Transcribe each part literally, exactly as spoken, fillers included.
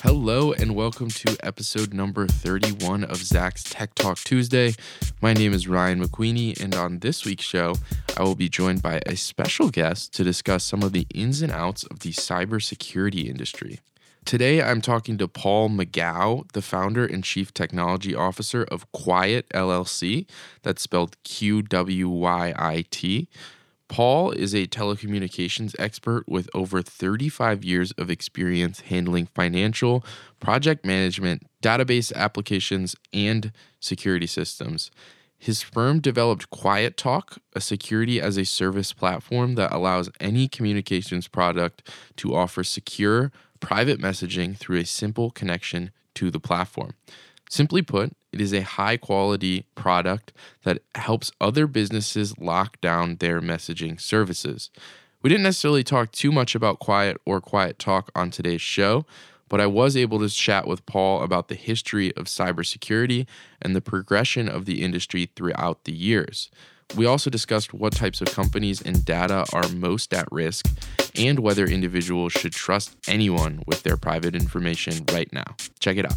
Hello and welcome to episode number thirty-one of Zach's Tech Talk Tuesday. My name is Ryan McQueenie, and on this week's show, I will be joined by a special guest to discuss some of the ins and outs of the cybersecurity industry. Today, I'm talking to Paul McGough, the founder and chief technology officer of Qwyt L L C, that's spelled Q W Y I T. Paul is a telecommunications expert with over thirty-five years of experience handling financial, project management, database applications, and security systems. His firm developed Qwyt Talk, a security as a service platform that allows any communications product to offer secure, private messaging through a simple connection to the platform. Simply put, it is a high-quality product that helps other businesses lock down their messaging services. We didn't necessarily talk too much about Qwyt or Qwyt Talk on today's show, but I was able to chat with Paul about the history of cybersecurity and the progression of the industry throughout the years. We also discussed what types of companies and data are most at risk and whether individuals should trust anyone with their private information right now. Check it out.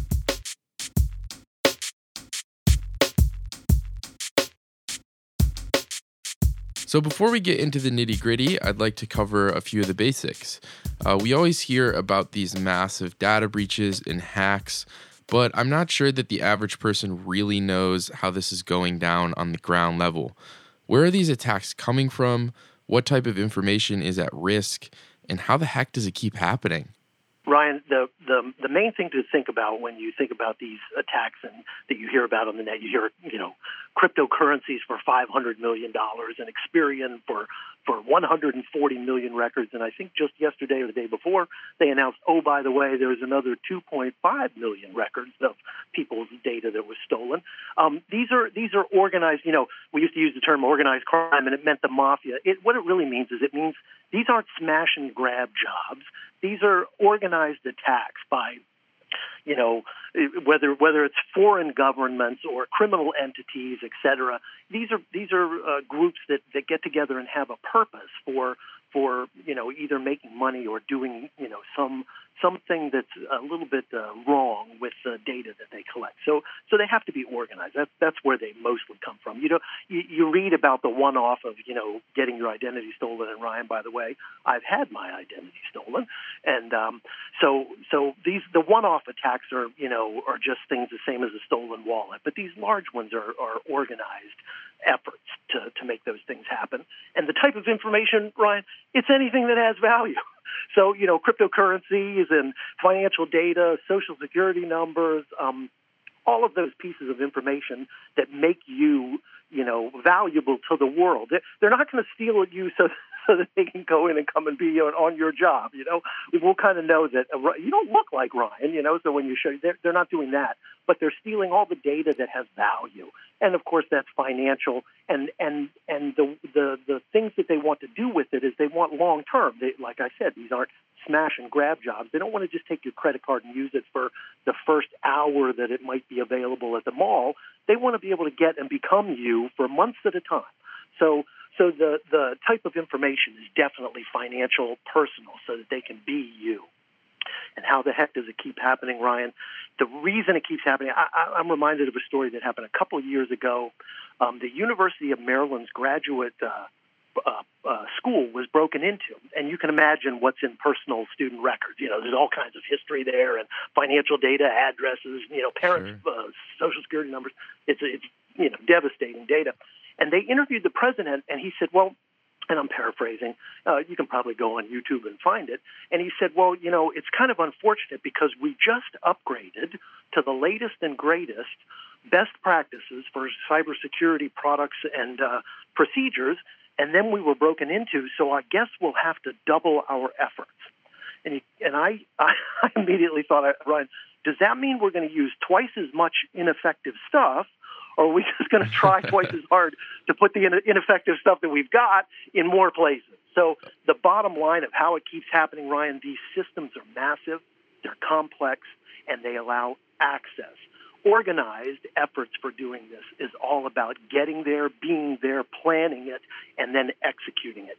So before we get into the nitty-gritty, I'd like to cover a few of the basics. Uh, we always hear about these massive data breaches and hacks, but I'm not sure that the average person really knows how this is going down on the ground level. Where are these attacks coming from? What type of information is at risk? And how the heck does it keep happening? Ryan, the, the the main thing to think about when you think about these attacks and that you hear about on the net, you hear, you know, cryptocurrencies for five hundred million dollars and Experian for, for one hundred forty million records. And I think just yesterday or the day before, they announced, oh, by the way, there's another two point five million records of people's data that was stolen. Um, these are these are organized, you know, we used to use the term organized crime, and it meant the mafia. It, what it really means is it means these aren't smash and grab jobs. These are organized attacks by, you know, whether whether it's foreign governments or criminal entities, et cetera. These are these are uh, groups that, that get together and have a purpose for for you know either making money or doing you know some something that's a little bit uh, wrong with the data that they collect. So so they have to be organized. That's that's where they mostly come from. You know, you, you read about the one-off of you know getting your identity stolen. And Ryan, by the way, I've had my identity stolen, and um, so so these the one-off attacks are you know are just things the same as a stolen wallet. But these large ones are, are organized efforts to to make those things happen. And the type of information, Ryan, it's anything that has value. So, you know, cryptocurrencies and financial data, social security numbers, um, all of those pieces of information that make you, you know, valuable to the world. They're not going to steal at you so, so that they can go in and come and be on your job, you know. We'll kind of know that uh, you don't look like Ryan, you know, so when you show, they're, they're not doing that. But they're stealing all the data that has value. And, of course, that's financial. And and and the, the, the things that they want to do with it is they want long-term. They, like I said, these aren't smash and grab jobs. They don't want to just take your credit card and use it for the first hour that it might be available at the mall. They want to be able to get and become you for months at a time. So so the, the type of information is definitely financial, personal, so that they can be you. And how the heck does it keep happening, Ryan? The reason it keeps happening, I, I, I'm reminded of a story that happened a couple of years ago. Um, the University of Maryland's graduate uh, uh, uh, school was broken into. And you can imagine what's in personal student records. You know, there's all kinds of history there and financial data, addresses, you know, parents' sure. uh, social security numbers. It's, it's, you know, devastating data. And they interviewed the president, and he said, well, and I'm paraphrasing, uh, you can probably go on YouTube and find it. And he said, well, you know, it's kind of unfortunate because we just upgraded to the latest and greatest best practices for cybersecurity products and uh, procedures, and then we were broken into, so I guess we'll have to double our efforts. And, he, and I, I immediately thought, Ryan, does that mean we're going to use twice as much ineffective stuff, or are we just going to try twice as hard to put the ineffective stuff that we've got in more places? So the bottom line of how it keeps happening, Ryan, these systems are massive, they're complex, and they allow access. Organized efforts for doing this is all about getting there, being there, planning it, and then executing it.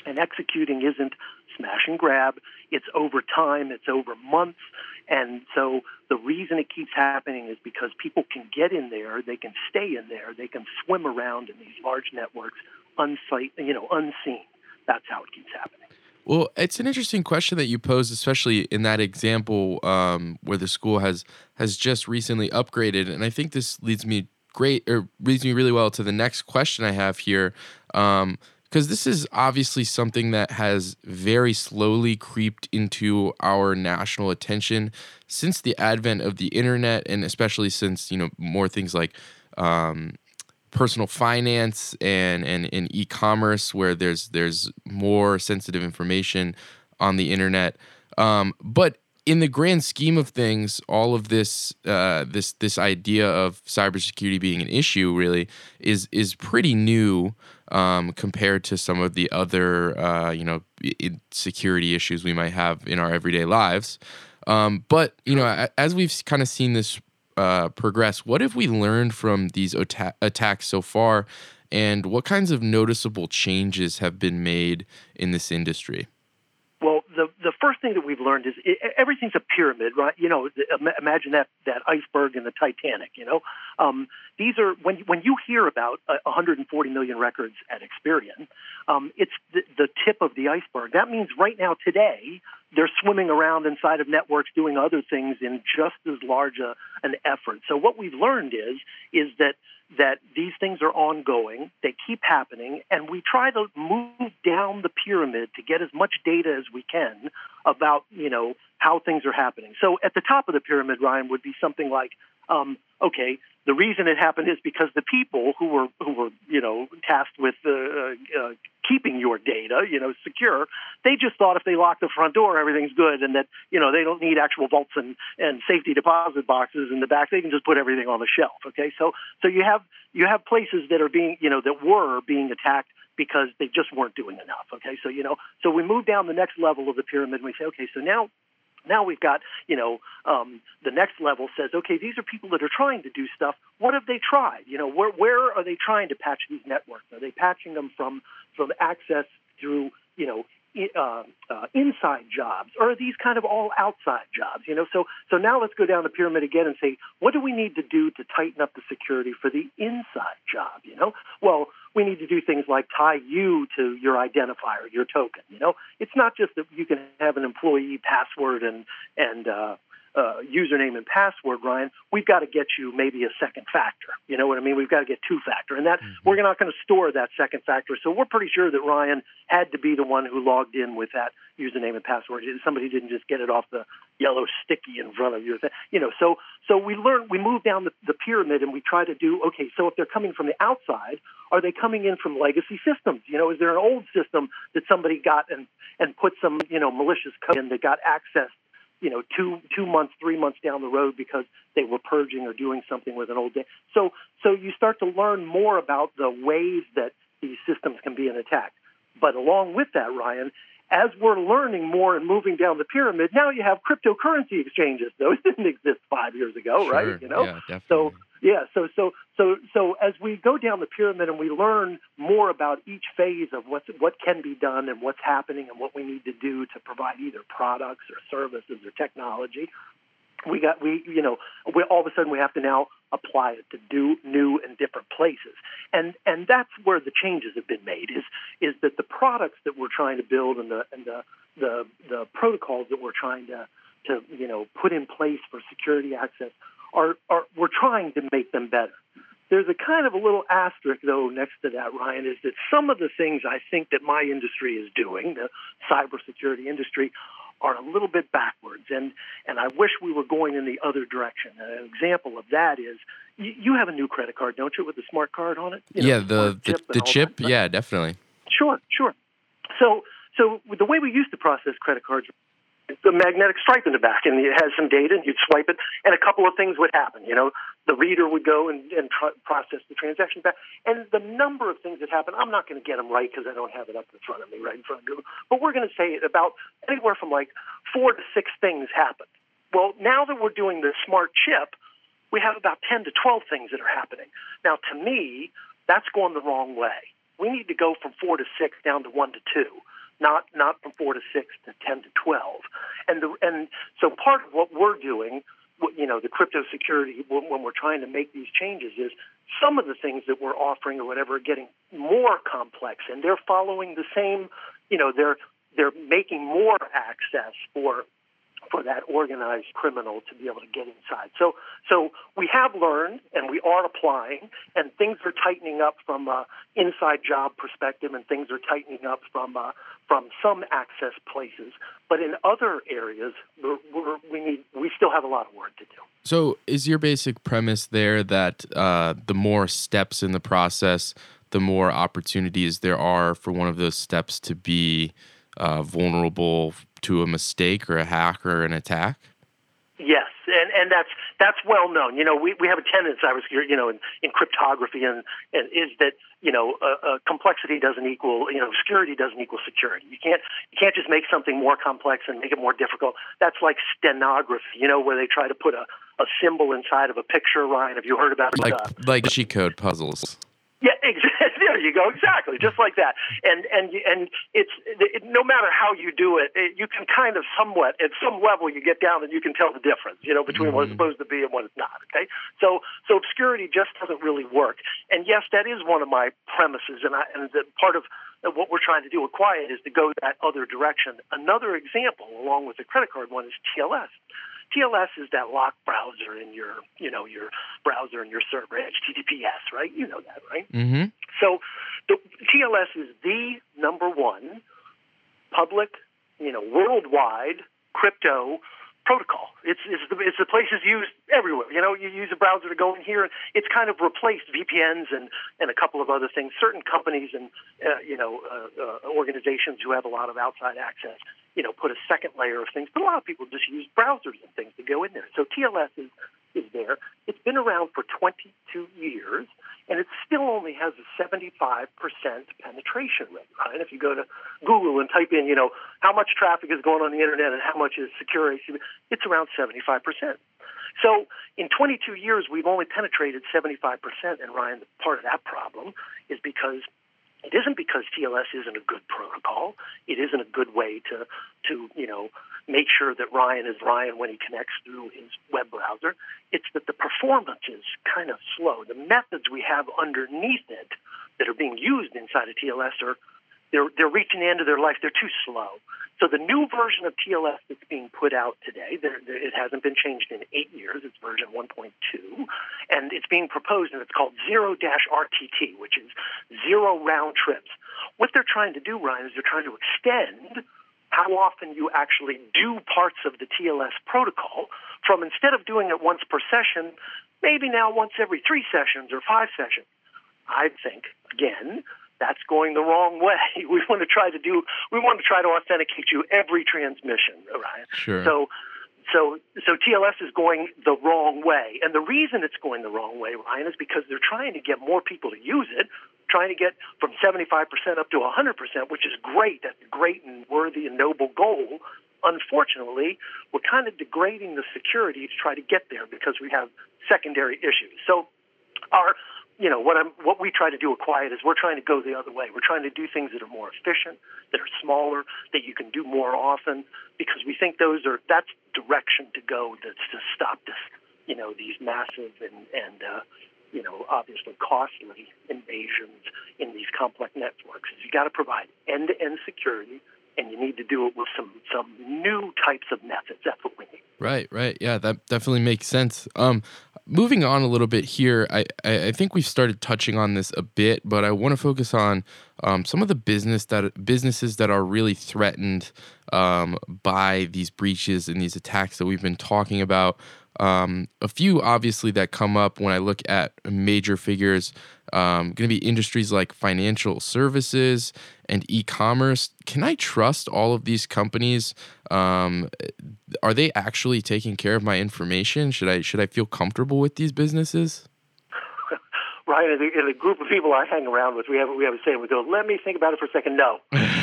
And executing isn't smash and grab. It's over time. It's over months. And so the reason it keeps happening is because people can get in there. They can stay in there. They can swim around in these large networks, unsight, you know, unseen. That's how it keeps happening. Well, it's an interesting question that you posed, especially in that example um, where the school has has just recently upgraded. And I think this leads me great or leads me really well to the next question I have here. Um, Because this is obviously something that has very slowly creeped into our national attention since the advent of the internet, and especially since, you know, more things like um, personal finance and, and, and e-commerce, where there's there's more sensitive information on the internet. Um, but in the grand scheme of things, all of this uh, this this idea of cybersecurity being an issue really is is pretty new um, compared to some of the other uh, you know security issues we might have in our everyday lives. Um, but you know, as we've kind of seen this uh, progress, what have we learned from these atta- attacks so far, and what kinds of noticeable changes have been made in this industry? Well, the the first thing that we've learned is it, everything's a pyramid, right? You know, imagine that that iceberg in the Titanic. You know, um, these are when when you hear about uh, one hundred forty million records at Experian, um, it's the, the tip of the iceberg. That means right now, today, they're swimming around inside of networks doing other things in just as large a, an effort. So what we've learned is is that. that these things are ongoing, they keep happening, and we try to move down the pyramid to get as much data as we can about, you know, how things are happening. So at the top of the pyramid, Ryan, would be something like, um, okay, the reason it happened is because the people who were, who were, you know, tasked with uh, uh, keeping your data, you know, secure, they just thought if they lock the front door, everything's good, and that, you know, they don't need actual vaults and, and safety deposit boxes in the back. They can just put everything on the shelf. Okay, so so you have you have places that are being, you know, that were being attacked because they just weren't doing enough. Okay, so you know, so we move down the next level of the pyramid, and we say, okay, so now. Now we've got, you know, um, the next level says, okay, these are people that are trying to do stuff. What have they tried? You know, where where are they trying to patch these networks? Are they patching them from from access through, you know, uh, uh, inside jobs, or are these kind of all outside jobs? You know, so so now let's go down the pyramid again and say, what do we need to do to tighten up the security for the inside job? You know, well, we need to do things like tie you to your identifier, your token. You know, it's not just that you can have an employee password and and uh, uh, username and password, Ryan. We've got to get you maybe a second factor. You know what I mean? We've got to get two factor, and that mm-hmm. we're not going to store that second factor. So we're pretty sure that Ryan had to be the one who logged in with that username and password. Somebody didn't just get it off the yellow sticky in front of you. You know, so so we learn, we move down the, the pyramid, and we try to do, okay, so if they're coming from the outside, are they coming in from legacy systems? You know, is there an old system that somebody got and, and put some, you know, malicious code in that got access, you know, two two months, three months down the road because they were purging or doing something with an old data? So, so you start to learn more about the ways that these systems can be an attack. But along with that, Ryan, as we're learning more and moving down the pyramid, now you have cryptocurrency exchanges. Those didn't exist five years ago, sure. right? You know, yeah, definitely. so yeah, so so so so as we go down the pyramid and we learn more about each phase of what's what can be done and what's happening and what we need to do to provide either products or services or technology, we got we you know we all of a sudden we have to now apply it to do new and different places, and and that's where the changes have been made. Is is that the products that we're trying to build and the and the the, the protocols that we're trying to to you know put in place for security access are are we're trying to make them better. There's a kind of a little asterisk, though, next to that, Ryan, is that some of the things I think that my industry is doing, the cybersecurity industry, are a little bit backwards, and, and I wish we were going in the other direction. An example of that is you, you have a new credit card, don't you, with the smart card on it? You know, yeah, the the chip, the chip that, right? Yeah, definitely. Sure, sure. So so the way we used to process credit cards, the magnetic stripe in the back, and it has some data, and you'd swipe it, and a couple of things would happen. You know, the reader would go and, and tr- process the transaction back, and the number of things that happen, I'm not going to get them right because I don't have it up in front of me, right in front of Google, but we're going to say about anywhere from like four to six things happen. Well, now that we're doing the smart chip, we have about ten to twelve things that are happening. Now, to me, that's going the wrong way. We need to go from four to six down to one to two. not not from four to six to ten to twelve. And the and so part of what we're doing, you know, the crypto security when, when we're trying to make these changes is some of the things that we're offering or whatever are getting more complex, and they're following the same, you know, they're they're making more access for for that organized criminal to be able to get inside. So so we have learned and we are applying, and things are tightening up from an inside job perspective, and things are tightening up from uh, from some access places. But in other areas, we're, we're, we need we still have a lot of work to do. So is your basic premise there that uh, the more steps in the process, the more opportunities there are for one of those steps to be uh, vulnerable to a mistake or a hack or an attack? Yes, and, and that's that's well known. You know, we, we have a tendency, I was you know, in, in cryptography, and, and is that you know, uh, uh, complexity doesn't equal you know, security doesn't equal security. You can't you can't just make something more complex and make it more difficult. That's like stenography, you know, where they try to put a, a symbol inside of a picture. Ryan, have you heard about like uh, like cheat code puzzles? Yeah, exactly. There you go. Exactly, just like that. And and and it's it, no matter how you do it, it, you can kind of somewhat at some level you get down and you can tell the difference, you know, between mm-hmm. what it's supposed to be and what it's not. Okay, so so obscurity just doesn't really work. And yes, that is one of my premises, and I and the part of what we're trying to do with Quiet is to go that other direction. Another example, along with the credit card one, is T L S. T L S is that lock browser in your, you know, your browser and your server, H T T P S, right? You know that, right? Mm-hmm. So the T L S is the number one public, you know, worldwide crypto protocol. It's it's the, it's the place is used everywhere. You know, you use a browser to go in here, and it's kind of replaced V P Ns and, and a couple of other things. Certain companies and, uh, you know, uh, uh, organizations who have a lot of outside access, you know, put a second layer of things. But a lot of people just use browsers and things to go in there. So T L S is, is there. It's been around for twenty-two years, and it still only has a seventy-five percent penetration rate, right? If you go to Google and type in, you know, how much traffic is going on the internet and how much is secure, it's around seventy-five percent. So in twenty-two years, we've only penetrated seventy-five percent, and Ryan, part of that problem is because it isn't because T L S isn't a good protocol. It isn't a good way to, to you know, make sure that Ryan is Ryan when he connects through his web browser. It's that the performance is kind of slow. The methods we have underneath it that are being used inside of T L S are they're they're reaching the end of their life. They're too slow. So the new version of T L S that's being put out today, there, there, it hasn't been changed in eight years. It's version one point two, and it's being proposed, and it's called zero dash R T T, which is zero round trips. What they're trying to do, Ryan, is they're trying to extend how often you actually do parts of the T L S protocol from instead of doing it once per session, maybe now once every three sessions or five sessions. I think, again, that's going the wrong way. We want to try to do. We want to try to authenticate you every transmission, right? Sure. So, so, so T L S is going the wrong way, and the reason it's going the wrong way, Ryan, is because they're trying to get more people to use it, trying to get from seventy-five percent up to one hundred percent, which is great. That's a great and worthy and noble goal. Unfortunately, we're kind of degrading the security to try to get there because we have secondary issues. So, our You know, what I'm, what we try to do at Quiet is we're trying to go the other way. We're trying to do things that are more efficient, that are smaller, that you can do more often, because we think those are, that's direction to go to, to stop this, you know, these massive and, and uh, you know, obviously costly invasions in these complex networks. Is you got to provide end-to-end security, and you need to do it with some, some new types of methods. That's what we need. Right, right. Yeah, that definitely makes sense. Um, moving on a little bit here, I, I, I think we've started touching on this a bit, but I want to focus on um, some of the business that businesses that are really threatened um, by these breaches and these attacks that we've been talking about. Um, a few, obviously, that come up when I look at major figures, um, going to be industries like financial services and e-commerce. Can I trust all of these companies? Um, are they actually taking care of my information? Should I should I feel comfortable with these businesses? Ryan, in the, in the group of people I hang around with, we have we have a saying. We go, "Let me think about it for a second." No.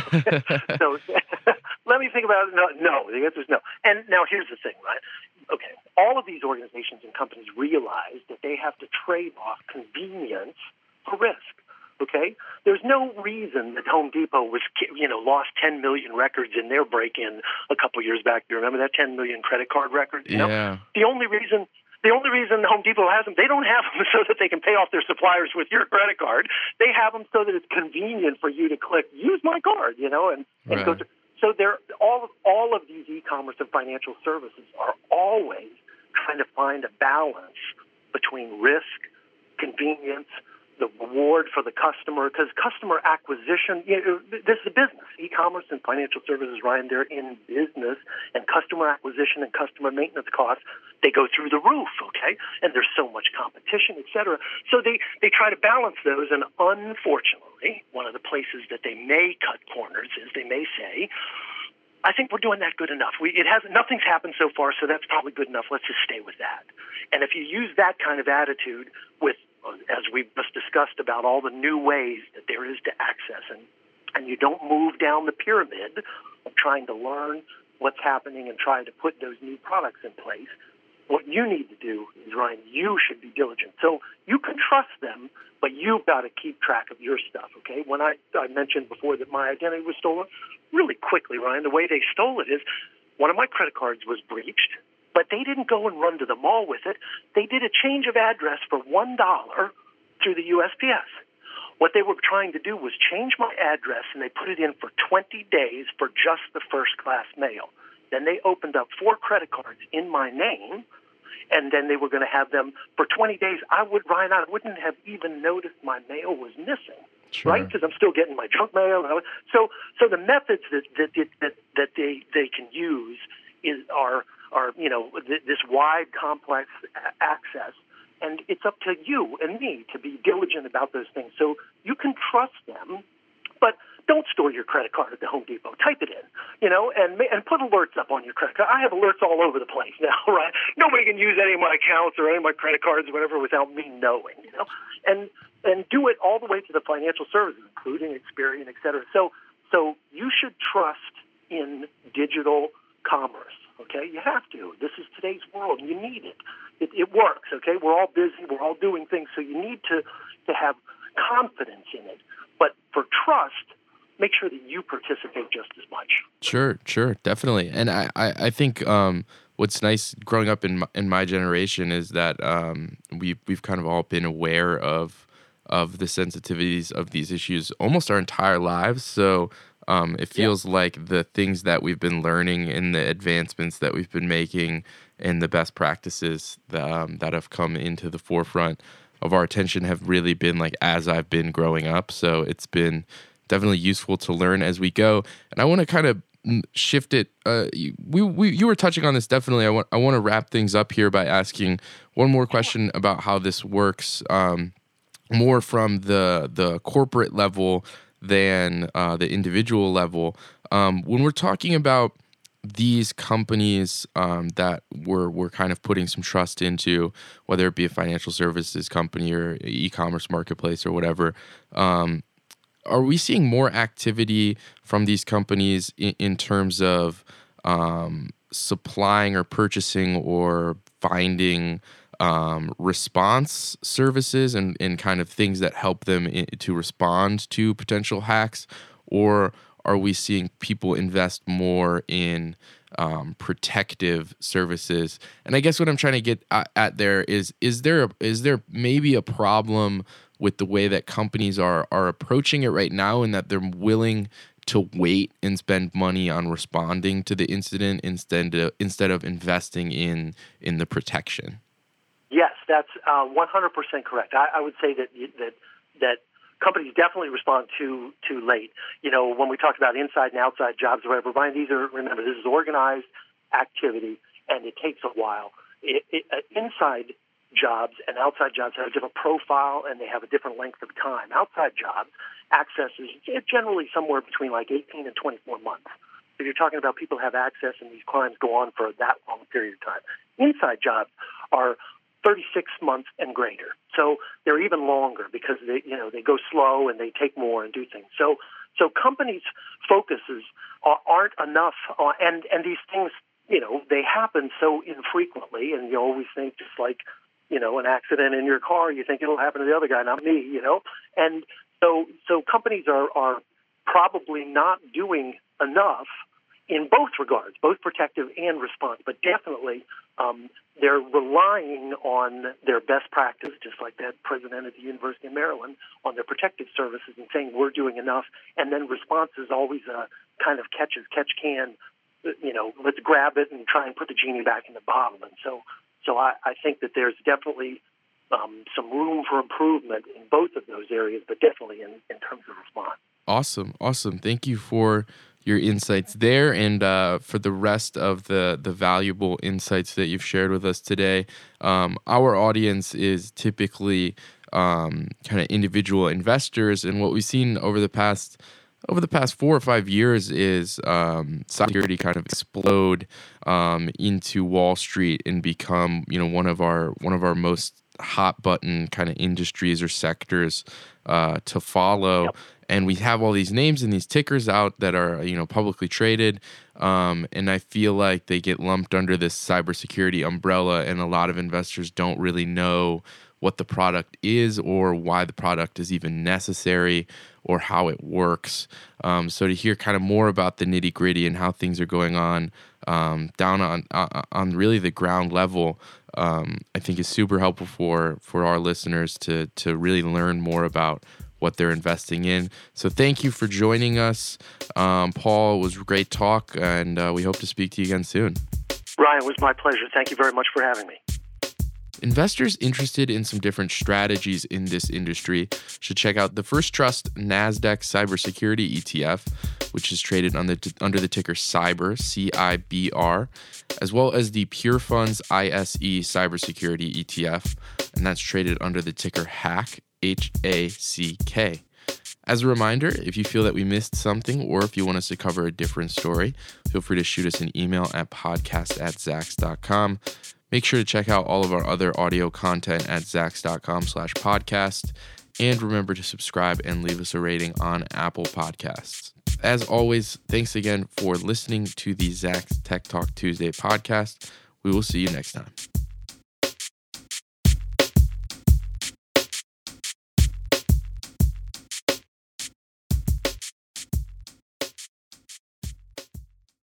So let me think about it. No, no. The answer is no. And now here's the thing, right? Okay, all of these organizations and companies realize that they have to trade off convenience for risk. Okay, there's no reason that Home Depot was, you know, lost ten million records in their break-in a couple years back. Do you remember that ten million credit card records? You Yeah. know? The only reason. The only reason Home Depot has them, they don't have them so that they can pay off their suppliers with your credit card. They have them so that it's convenient for you to click, use my card, you know, and, and Right. go to. So they're, all, all of these e-commerce and financial services are always trying to find a balance between risk, convenience, the reward for the customer, because customer acquisition, you know, this is a business. E-commerce and financial services, Ryan, they're in business, and customer acquisition and customer maintenance costs, they go through the roof, okay? And there's so much competition, et cetera. So they, they try to balance those, and unfortunately, one of the places that they may cut corners is they may say, I think we're doing that good enough. We, it hasn't, nothing's happened so far, so that's probably good enough. Let's just stay with that. And if you use that kind of attitude with, as we just discussed about all the new ways that there is to access, and, and you don't move down the pyramid of trying to learn what's happening and trying to put those new products in place, what you need to do is, Ryan, you should be diligent. So you can trust them, but you've got to keep track of your stuff, okay? When I, I mentioned before that my identity was stolen, really quickly, Ryan, the way they stole it is one of my credit cards was breached, but they didn't go and run to the mall with it. They did a change of address for one dollar through the U S P S. What they were trying to do was change my address, and they put it in for twenty days for just the first-class mail. Then they opened up four credit cards in my name, and then they were going to have them for twenty days. I would, Ryan, I wouldn't have even noticed my mail was missing, Sure. right? Because I'm still getting my junk mail. So, so the methods that that that, that they they can use is are are you know th- this wide, complex a- access, and it's up to you and me to be diligent about those things. So you can trust them, but don't store your credit card at the Home Depot. Type it in, you know, and and put alerts up on your credit card. I have alerts all over the place now, right? Nobody can use any of my accounts or any of my credit cards or whatever without me knowing, you know, and and do it all the way to the financial services, including Experian, et cetera. So so you should trust in digital commerce. Okay, you have to. This is today's world. You need it. It, it works. Okay, we're all busy. We're all doing things. So you need to to have confidence in it. But for trust, make sure that you participate just as much. Sure, sure, definitely. And I, I, I think um, what's nice growing up in my, in my generation is that um, we we've kind of all been aware of of the sensitivities of these issues almost our entire lives. So um, it feels yeah. like the things that we've been learning and the advancements that we've been making and the best practices that, um, that have come into the forefront of our attention have really been like as I've been growing up. So it's been definitely useful to learn as we go. And I want to kind of shift it. Uh, we, we you were touching on this definitely. I want I want to wrap things up here by asking one more question about how this works, um, more from the the corporate level than uh, the individual level. Um, when we're talking about these companies um, that we're we're kind of putting some trust into, whether it be a financial services company or e-commerce marketplace or whatever. Um, Are we seeing more activity from these companies in, in terms of um, supplying or purchasing or finding um, response services and, and kind of things that help them in, to respond to potential hacks? Or are we seeing people invest more in um, protective services? And I guess what I'm trying to get at, at there is, is there a, is there maybe a problem with the way that companies are are approaching it right now, and that they're willing to wait and spend money on responding to the incident instead of, instead of investing in in the protection? Yes, that's uh, one hundred percent correct. I, I would say that that that companies definitely respond too too late. You know, when we talk about inside and outside jobs or whatever, Brian, these are, remember, this is organized activity, and it takes a while. It, it, uh, inside jobs and outside jobs have a different profile, and they have a different length of time. Outside jobs, access is generally somewhere between like eighteen and twenty-four months. If you're talking about people have access and these crimes go on for that long period of time. Inside jobs are thirty-six months and greater. So they're even longer because they, you know, they go slow and they take more and do things. So, so companies' focuses are, aren't enough, uh, and and these things, you know, they happen so infrequently, and you always think just like, you know, an accident in your car, you think it'll happen to the other guy, not me, you know. And So, so companies are, are probably not doing enough in both regards, both protective and response, but definitely um, they're relying on their best practice, just like that president at the University of Maryland, on their protective services and saying we're doing enough. And then response is always a kind of catch as catch can, you know, let's grab it and try and put the genie back in the bottle. And so, so I, I think that there's definitely um, some room for improvement in both of those areas, but definitely in, in terms of response. Awesome. Awesome. Thank you for your insights there and uh, for the rest of the, the valuable insights that you've shared with us today. Um, our audience is typically um, kind of individual investors, and what we've seen over the past over the past four or five years is um, cybersecurity kind of explode um, into Wall Street and become, you know, one of our one of our most hot button kind of industries or sectors uh, to follow. Yep. And we have all these names and these tickers out that are, you know, publicly traded. Um, and I feel like they get lumped under this cybersecurity umbrella, and a lot of investors don't really know what the product is or why the product is even necessary or how it works. Um, so to hear kind of more about the nitty gritty and how things are going on um, down on uh, on really the ground level, um, I think is super helpful for for our listeners to to really learn more about what they're investing in. So thank you for joining us. Um, Paul, it was a great talk, and uh, we hope to speak to you again soon. Ryan, it was my pleasure. Thank you very much for having me. Investors interested in some different strategies in this industry should check out the First Trust NASDAQ Cybersecurity E T F, which is traded on the, under the ticker CYBR, C I B R, as well as the Pure Funds I S E Cybersecurity E T F, and that's traded under the ticker HACK, H A C K. As a reminder, if you feel that we missed something or if you want us to cover a different story, feel free to shoot us an email at podcast at zacks dot com. Make sure to check out all of our other audio content at zacks.com slash podcast. And remember to subscribe and leave us a rating on Apple Podcasts. As always, thanks again for listening to the Zacks Tech Talk Tuesday podcast. We will see you next time.